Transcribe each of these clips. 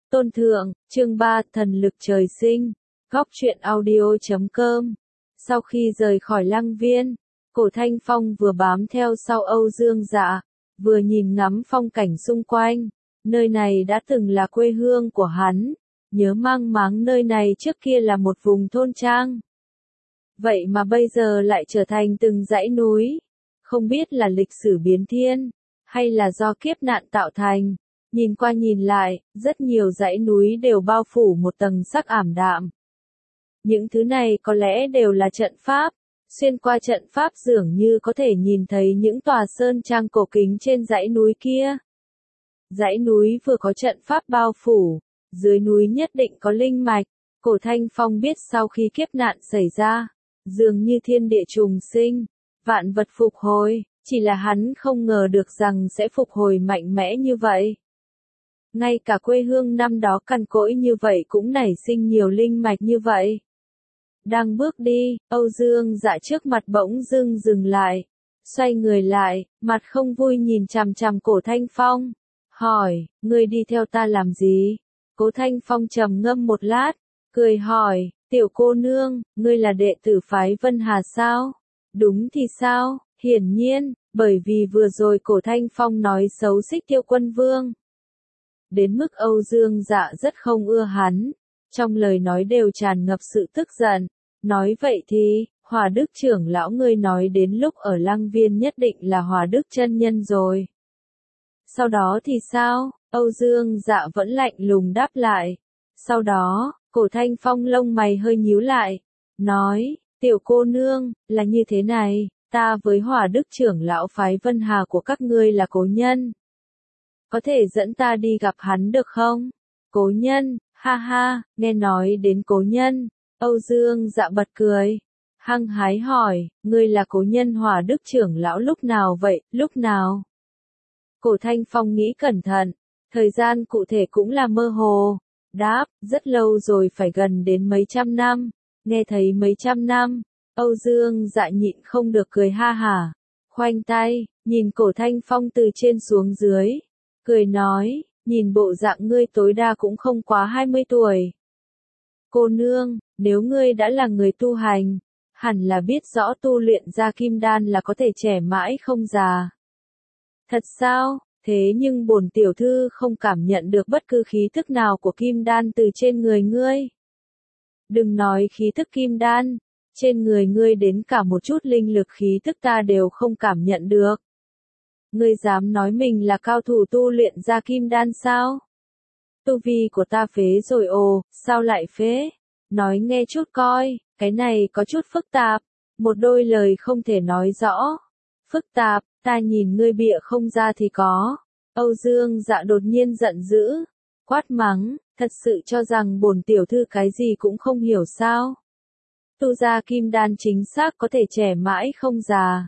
Tôn Thượng, chương 3, Thần lực trời sinh. Góc truyện audio.com. Sau khi rời khỏi Lăng Viên, Cổ Thanh Phong vừa bám theo sau Âu Dương Dạ, vừa nhìn ngắm phong cảnh xung quanh. Nơi này đã từng là quê hương của hắn, nhớ mang máng nơi này trước kia là một vùng thôn trang. Vậy mà bây giờ lại trở thành từng dãy núi. Không biết là lịch sử biến thiên, hay là do kiếp nạn tạo thành. Nhìn qua nhìn lại, rất nhiều dãy núi đều bao phủ một tầng sắc ảm đạm. Những thứ này có lẽ đều là trận pháp. Xuyên qua trận pháp dường như có thể nhìn thấy những tòa sơn trang cổ kính trên dãy núi kia. Dãy núi vừa có trận pháp bao phủ, dưới núi nhất định có linh mạch. Cổ Thanh Phong biết sau khi kiếp nạn xảy ra, dường như thiên địa trùng sinh, vạn vật phục hồi, chỉ là hắn không ngờ được rằng sẽ phục hồi mạnh mẽ như vậy. Ngay cả quê hương năm đó cằn cỗi như vậy cũng nảy sinh nhiều linh mạch như vậy. Đang bước đi, Âu Dương Dạ trước mặt bỗng dưng dừng lại, xoay người lại, mặt không vui nhìn chằm chằm Cổ Thanh Phong, hỏi, ngươi đi theo ta làm gì? Cổ Thanh Phong trầm ngâm một lát, cười hỏi, tiểu cô nương, ngươi là đệ tử phái Vân Hà sao? Đúng thì sao? Hiển nhiên, bởi vì vừa rồi Cổ Thanh Phong nói xấu Xích Tiêu Quân Vương. Đến mức Âu Dương Dạ rất không ưa hắn, trong lời nói đều tràn ngập sự tức giận. Nói vậy thì, Hòa Đức trưởng lão ngươi nói đến lúc ở Lăng Viên nhất định là Hòa Đức chân nhân rồi. Sau đó thì sao? Âu Dương Dạ vẫn lạnh lùng đáp lại. Sau đó, Cổ Thanh Phong lông mày hơi nhíu lại, nói, tiểu cô nương, là như thế này, ta với Hòa Đức trưởng lão phái Vân Hà của các ngươi là cố nhân. Có thể dẫn ta đi gặp hắn được không? Cố nhân, ha ha, nghe nói đến cố nhân, Âu Dương Dạ bật cười, hăng hái hỏi, ngươi là cố nhân Hòa Đức trưởng lão lúc nào vậy, lúc nào? Cổ Thanh Phong nghĩ cẩn thận, thời gian cụ thể cũng là mơ hồ, đáp, rất lâu rồi phải gần đến mấy trăm năm, nghe thấy mấy trăm năm, Âu Dương Dạ nhịn không được cười ha hả, khoanh tay, nhìn Cổ Thanh Phong từ trên xuống dưới. Cười nói, nhìn bộ dạng ngươi tối đa cũng không quá 20 tuổi. Cô nương, nếu ngươi đã là người tu hành, hẳn là biết rõ tu luyện ra kim đan là có thể trẻ mãi không già. Thật sao? Thế nhưng bổn tiểu thư không cảm nhận được bất cứ khí thức nào của kim đan từ trên người ngươi. Đừng nói khí thức kim đan, trên người ngươi đến cả một chút linh lực khí thức ta đều không cảm nhận được. Ngươi dám nói mình là cao thủ tu luyện ra kim đan sao? Tu vi của ta phế rồi ồ, sao lại phế? Nói nghe chút coi, cái này có chút phức tạp, một đôi lời không thể nói rõ. Phức tạp, ta nhìn ngươi bịa không ra thì có. Âu Dương Dạ đột nhiên giận dữ, quát mắng, thật sự cho rằng bổn tiểu thư cái gì cũng không hiểu sao? Tu ra kim đan chính xác có thể trẻ mãi không già.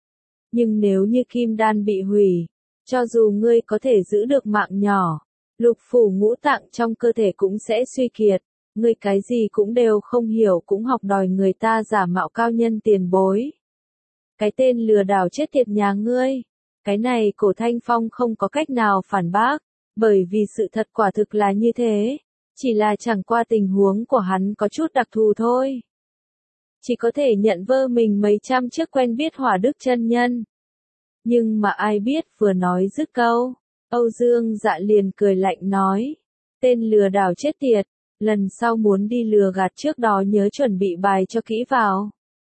Nhưng nếu như kim đan bị hủy, cho dù ngươi có thể giữ được mạng nhỏ, lục phủ ngũ tạng trong cơ thể cũng sẽ suy kiệt, ngươi cái gì cũng đều không hiểu cũng học đòi người ta giả mạo cao nhân tiền bối. Cái tên lừa đảo chết tiệt nhà ngươi, cái này Cổ Thanh Phong không có cách nào phản bác, bởi vì sự thật quả thực là như thế, chỉ là chẳng qua tình huống của hắn có chút đặc thù thôi. Chỉ có thể nhận vơ mình mấy trăm chiếc quen biết Hòa Đức chân nhân. Nhưng mà ai biết vừa nói dứt câu, Âu Dương Dạ liền cười lạnh nói, tên lừa đảo chết tiệt, lần sau muốn đi lừa gạt trước đó nhớ chuẩn bị bài cho kỹ vào.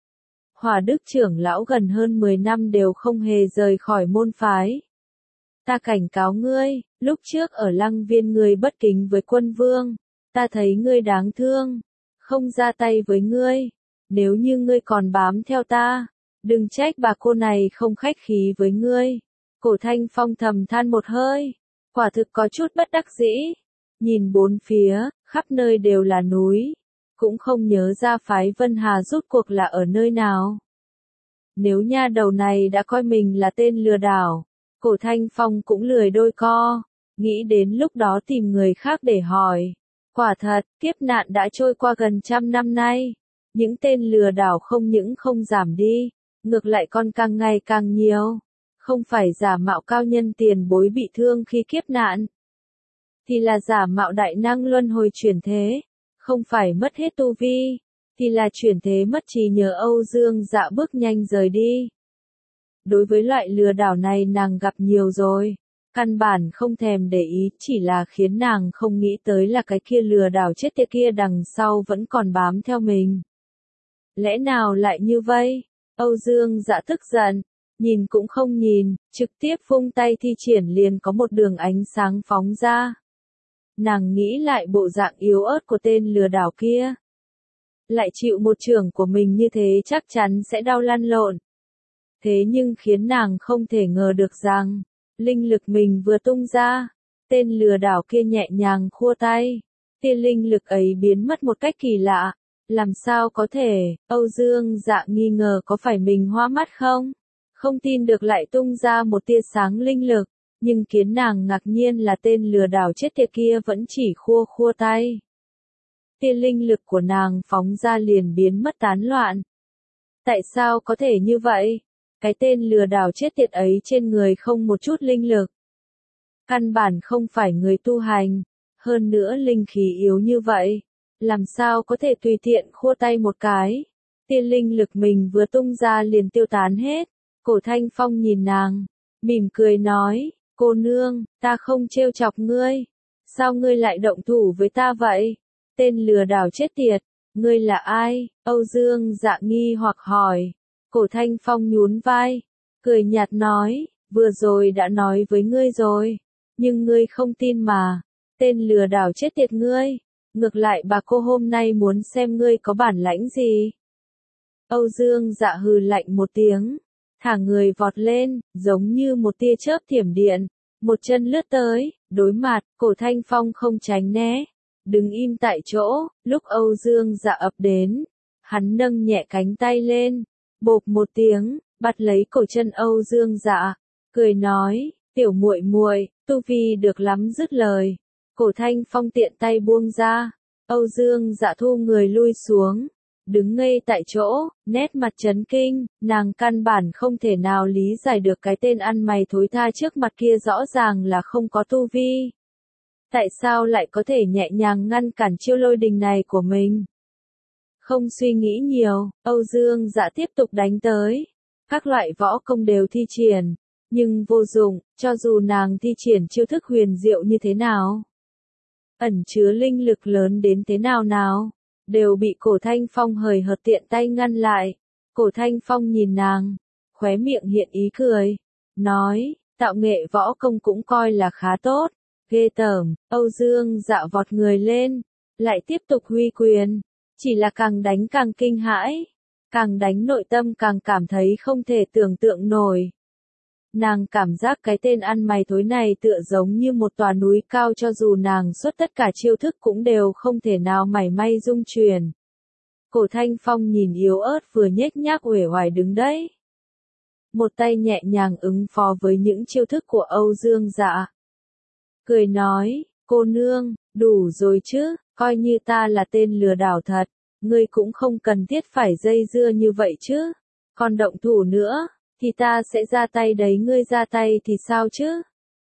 Hòa Đức trưởng lão gần hơn 10 năm đều không hề rời khỏi môn phái. Ta cảnh cáo ngươi, lúc trước ở Lăng Viên ngươi bất kính với quân vương, ta thấy ngươi đáng thương, không ra tay với ngươi. Nếu như ngươi còn bám theo ta, đừng trách bà cô này không khách khí với ngươi. Cổ Thanh Phong thầm than một hơi, quả thực có chút bất đắc dĩ. Nhìn bốn phía, khắp nơi đều là núi, cũng không nhớ ra phái Vân Hà rốt cuộc là ở nơi nào. Nếu nha đầu này đã coi mình là tên lừa đảo, Cổ Thanh Phong cũng lười đôi co, nghĩ đến lúc đó tìm người khác để hỏi. Quả thật, kiếp nạn đã trôi qua gần 100 năm nay. Những tên lừa đảo không những không giảm đi, ngược lại còn càng ngày càng nhiều. Không phải giả mạo cao nhân tiền bối bị thương khi kiếp nạn. thì là giả mạo đại năng luân hồi chuyển thế, không phải mất hết tu vi, thì là chuyển thế mất trí nhớ. Âu Dương Dạ bước nhanh rời đi. Đối với loại lừa đảo này nàng gặp nhiều rồi, căn bản không thèm để ý, chỉ là khiến nàng không nghĩ tới là cái kia lừa đảo chết tiệt kia đằng sau vẫn còn bám theo mình. Lẽ nào lại như vậy? Âu Dương Dạ tức giận, nhìn cũng không nhìn, trực tiếp vung tay thi triển liền có một đường ánh sáng phóng ra. Nàng nghĩ lại bộ dạng yếu ớt của tên lừa đảo kia. Lại chịu một chưởng của mình như thế chắc chắn sẽ đau lăn lộn. Thế nhưng khiến nàng không thể ngờ được rằng, linh lực mình vừa tung ra, tên lừa đảo kia nhẹ nhàng khua tay. Tia linh lực ấy biến mất một cách kỳ lạ. Làm sao có thể? Âu Dương Dạ nghi ngờ có phải mình hoa mắt không? Không tin được lại tung ra một tia sáng linh lực. Nhưng khiến nàng ngạc nhiên là tên lừa đảo chết tiệt kia vẫn chỉ khua tay. Tia linh lực của nàng phóng ra liền biến mất tán loạn. Tại sao có thể như vậy? Cái tên lừa đảo chết tiệt ấy trên người không một chút linh lực. Căn bản không phải người tu hành. Hơn nữa linh khí yếu như vậy. Làm sao có thể tùy tiện khua tay một cái. Tia linh lực mình vừa tung ra liền tiêu tán hết. Cổ Thanh Phong nhìn nàng, mỉm cười nói, cô nương, ta không trêu chọc ngươi. Sao ngươi lại động thủ với ta vậy? Tên lừa đảo chết tiệt, ngươi là ai? Âu Dương Dạ nghi hoặc hỏi. Cổ Thanh Phong nhún vai, cười nhạt nói, vừa rồi đã nói với ngươi rồi, nhưng ngươi không tin mà. Tên lừa đảo chết tiệt ngươi, ngược lại bà cô hôm nay muốn xem ngươi có bản lãnh gì. Âu Dương Dạ hừ lạnh một tiếng, thả người vọt lên, giống như một tia chớp thiểm điện, một chân lướt tới, đối mặt. Cổ Thanh Phong không tránh né, đứng im tại chỗ. Lúc Âu Dương Dạ ập đến, hắn nâng nhẹ cánh tay lên, bộp một tiếng, bắt lấy cổ chân Âu Dương Dạ, cười nói, tiểu muội muội, tu vi được lắm. Dứt lời, Cổ Thanh Phong tiện tay buông ra, Âu Dương Dạ thu người lui xuống, đứng ngây tại chỗ, nét mặt chấn kinh. Nàng căn bản không thể nào lý giải được cái tên ăn mày thối tha trước mặt kia rõ ràng là không có tu vi. Tại sao lại có thể nhẹ nhàng ngăn cản chiêu lôi đình này của mình? Không suy nghĩ nhiều, Âu Dương Dạ tiếp tục đánh tới. Các loại võ công đều thi triển, nhưng vô dụng, cho dù nàng thi triển chiêu thức huyền diệu như thế nào, ẩn chứa linh lực lớn đến thế nào đều bị Cổ Thanh Phong hời hợt tiện tay ngăn lại. Cổ Thanh Phong nhìn nàng, khóe miệng hiện ý cười, nói, tạo nghệ võ công cũng coi là khá tốt. Ghê tởm. Âu Dương Dạ vọt người lên, lại tiếp tục huy quyền, chỉ là càng đánh càng kinh hãi, càng đánh nội tâm càng cảm thấy không thể tưởng tượng nổi. Nàng cảm giác cái tên ăn mày thối này tựa giống như một tòa núi cao, cho dù nàng xuất tất cả chiêu thức cũng đều không thể nào mảy may dung chuyển. Cổ Thanh Phong nhìn yếu ớt vừa nhếch nhác uể oải đứng đấy, một tay nhẹ nhàng ứng phó với những chiêu thức của Âu Dương Dạ. Cười nói, cô nương, đủ rồi chứ, coi như ta là tên lừa đảo thật, ngươi cũng không cần thiết phải dây dưa như vậy chứ. Còn động thủ nữa, thì ta sẽ ra tay đấy. Ngươi ra tay thì sao chứ?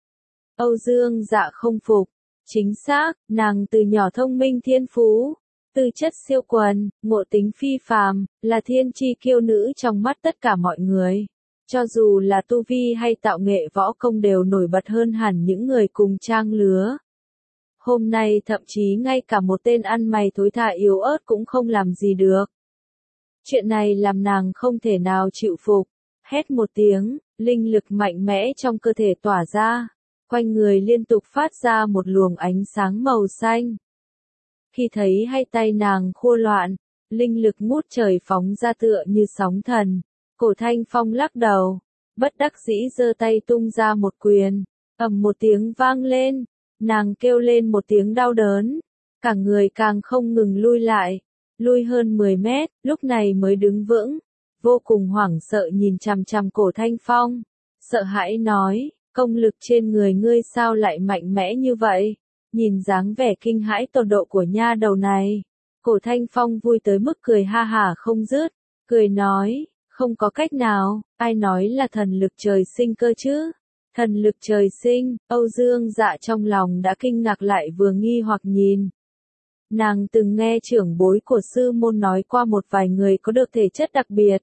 Âu Dương Dạ không phục. Chính xác, nàng từ nhỏ thông minh thiên phú, tư chất siêu quần, ngộ tính phi phàm, là thiên chi kiêu nữ trong mắt tất cả mọi người. Cho dù là tu vi hay tạo nghệ võ công đều nổi bật hơn hẳn những người cùng trang lứa. Hôm nay thậm chí ngay cả một tên ăn mày thối tha yếu ớt cũng không làm gì được. Chuyện này làm nàng không thể nào chịu phục. Hét một tiếng, linh lực mạnh mẽ trong cơ thể tỏa ra, quanh người liên tục phát ra một luồng ánh sáng màu xanh. Khi thấy hai tay nàng khô loạn, linh lực ngút trời phóng ra tựa như sóng thần, Cổ Thanh Phong lắc đầu, bất đắc dĩ giơ tay tung ra một quyền, ầm một tiếng vang lên, nàng kêu lên một tiếng đau đớn, cả người càng không ngừng lui lại, lui hơn 10 mét, lúc này mới đứng vững, vô cùng hoảng sợ nhìn chằm chằm Cổ Thanh Phong, sợ hãi nói, công lực trên người ngươi sao lại mạnh mẽ như vậy? Nhìn dáng vẻ kinh hãi tột độ của nha đầu này, Cổ Thanh Phong vui tới mức cười ha hả không dứt, cười nói, không có cách nào, ai nói là thần lực trời sinh cơ chứ? Thần lực trời sinh, Âu Dương Dạ trong lòng đã kinh ngạc lại vừa nghi hoặc nhìn. Nàng từng nghe trưởng bối của sư môn nói qua một vài người có được thể chất đặc biệt.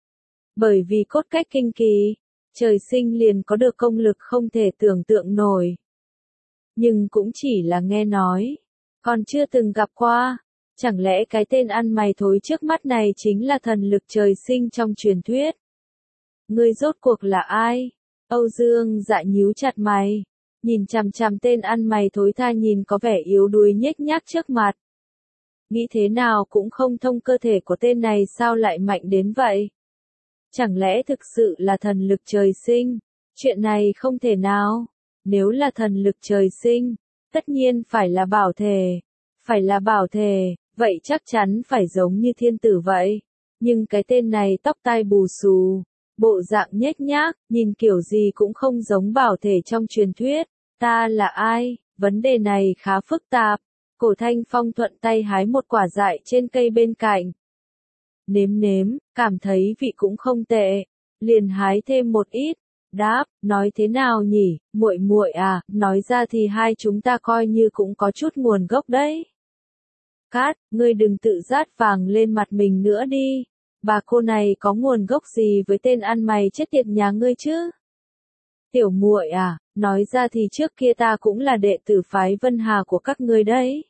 Bởi vì cốt cách kinh kỳ, trời sinh liền có được công lực không thể tưởng tượng nổi. Nhưng cũng chỉ là nghe nói, còn chưa từng gặp qua. Chẳng lẽ cái tên ăn mày thối trước mắt này chính là thần lực trời sinh trong truyền thuyết? Ngươi rốt cuộc là ai? Âu Dương Dạ nhíu chặt mày, nhìn chằm chằm tên ăn mày thối tha nhìn có vẻ yếu đuối nhếch nhác trước mặt. Nghĩ thế nào cũng không thông cơ thể của tên này sao lại mạnh đến vậy? Chẳng lẽ thực sự là thần lực trời sinh? Chuyện này không thể nào. Nếu là thần lực trời sinh, tất nhiên phải là bảo thể. Phải là bảo thể, vậy chắc chắn phải giống như thiên tử vậy. Nhưng cái tên này tóc tai bù xù, bộ dạng nhếch nhác, nhìn kiểu gì cũng không giống bảo thể trong truyền thuyết. Ta là ai? Vấn đề này khá phức tạp. Cổ Thanh Phong thuận tay hái một quả dại trên cây bên cạnh. Nếm nếm, cảm thấy vị cũng không tệ, liền hái thêm một ít. Đáp, nói thế nào nhỉ, muội muội à, nói ra thì hai chúng ta coi như cũng có chút nguồn gốc đấy. Cát, ngươi đừng tự rát vàng lên mặt mình nữa đi. Bà cô này có nguồn gốc gì với tên ăn mày chết tiệt nhà ngươi chứ? Tiểu muội à, nói ra thì trước kia ta cũng là đệ tử phái Vân Hà của các ngươi đấy.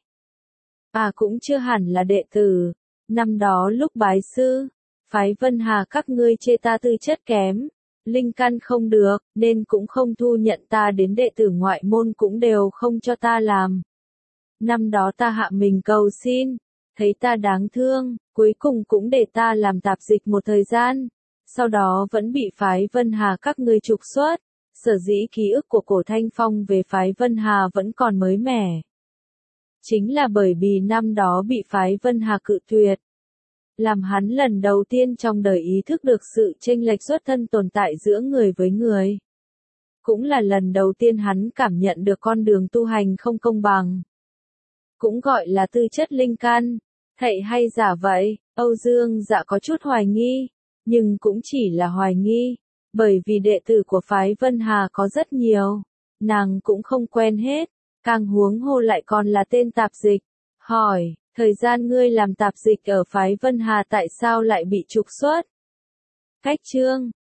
À cũng chưa hẳn là đệ tử. Năm đó lúc bái sư, phái Vân Hà các ngươi chê ta tư chất kém, linh căn không được, nên cũng không thu nhận ta đến đệ tử ngoại môn cũng đều không cho ta làm. Năm đó ta hạ mình cầu xin, thấy ta đáng thương, cuối cùng cũng để ta làm tạp dịch một thời gian, sau đó vẫn bị phái Vân Hà các ngươi trục xuất. Sở dĩ ký ức của Cổ Thanh Phong về phái Vân Hà vẫn còn mới mẻ. Chính là bởi vì năm đó bị phái Vân Hà cự tuyệt. Làm hắn lần đầu tiên trong đời ý thức được sự chênh lệch xuất thân tồn tại giữa người với người. Cũng là lần đầu tiên hắn cảm nhận được con đường tu hành không công bằng. Cũng gọi là tư chất linh căn. Thậy hay giả vậy, Âu Dương Dạ có chút hoài nghi, nhưng cũng chỉ là hoài nghi. Bởi vì đệ tử của phái Vân Hà có rất nhiều, nàng cũng không quen hết, càng huống hồ lại còn là tên tạp dịch. Hỏi, thời gian ngươi làm tạp dịch ở phái Vân Hà tại sao lại bị trục xuất? Cách chương